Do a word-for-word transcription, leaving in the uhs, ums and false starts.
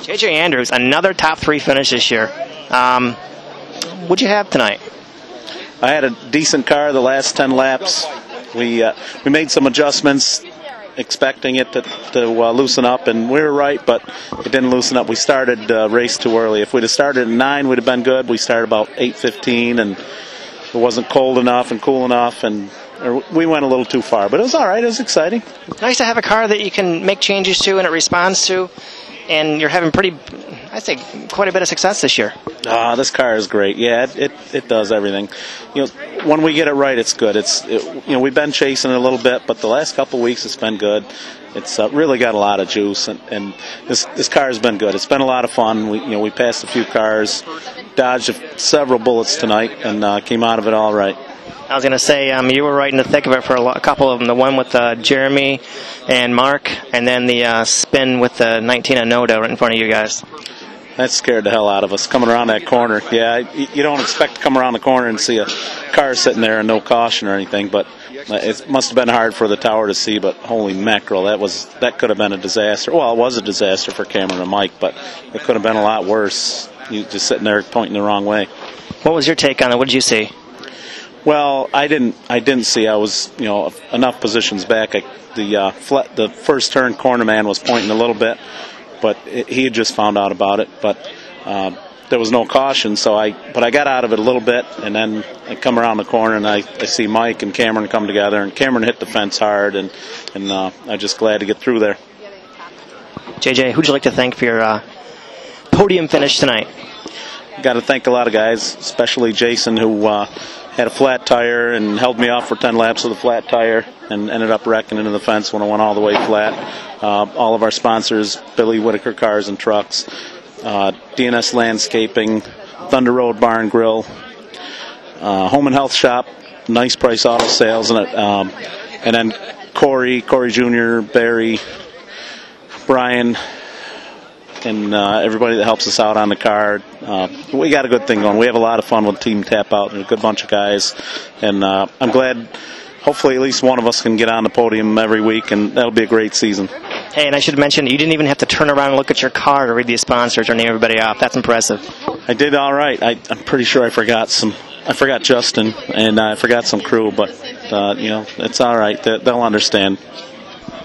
J J Andrews, another top three finish this year. Um, what'd you have tonight? I had a decent car the last ten laps. We uh, we made some adjustments, expecting it to, to uh, loosen up, and we were right, but it didn't loosen up. We started uh, race too early. If we'd have started at nine, we'd have been good. We started about eight fifteen, and it wasn't cold enough and cool enough, and or we went a little too far. But it was all right. It was exciting. Nice to have a car that you can make changes to and it responds to, and you're having pretty, I'd say, quite a bit of success this year. Ah, this car is great. Yeah, it, it it does everything. You know, when we get it right, it's good. It's it, you know we've been chasing it a little bit, but the last couple of weeks it's been good. It's uh, really got a lot of juice, and, and this this car has been good. It's been a lot of fun. We you know we passed a few cars, dodged a, several bullets tonight, and uh, came out of it all right. I was going to say, um, you were right in the thick of it for a, lo- a couple of them. The one with uh, Jeremy and Mark, and then the uh, spin with the nineteen Noda right in front of you guys. That scared the hell out of us, coming around that corner. Yeah, you don't expect to come around the corner and see a car sitting there and no caution or anything, but it must have been hard for the tower to see, but holy mackerel, that was that could have been a disaster. Well, it was a disaster for Cameron and Mike, but it could have been a lot worse. You just sitting there pointing the wrong way. What was your take on it? What did you see? Well, I didn't. I didn't see. I was, you know, enough positions back. I, the uh, flat, the first turn corner man was pointing a little bit, but it, he had just found out about it. But uh, there was no caution, so I. But I got out of it a little bit, and then I come around the corner, and I, I see Mike and Cameron come together, and Cameron hit the fence hard, and and uh, I'm just glad to get through there. J J, who'd you like to thank for your uh, podium finish tonight? Got to thank a lot of guys, especially Jason, who uh, had a flat tire and held me off for ten laps with a flat tire and ended up wrecking into the fence when I went all the way flat. Uh, all of our sponsors, Billy Whitaker Cars and Trucks, uh, D N S Landscaping, Thunder Road Bar and Grill, uh, Home and Health Shop, Nice Price Auto Sales, and, it, um, and then Corey, Corey Junior, Barry, Brian, and uh, everybody that helps us out on the car. Uh, we got a good thing going. We have a lot of fun with Team Tap Out. There's a good bunch of guys, and uh, I'm glad hopefully at least one of us can get on the podium every week, and that'll be a great season. Hey, and I should mention, you didn't even have to turn around and look at your car to read the sponsors or name everybody off. That's impressive. I did all right. I, I'm pretty sure I forgot some. I forgot Justin, and I forgot some crew, but uh, you know, it's all right. They, they'll understand.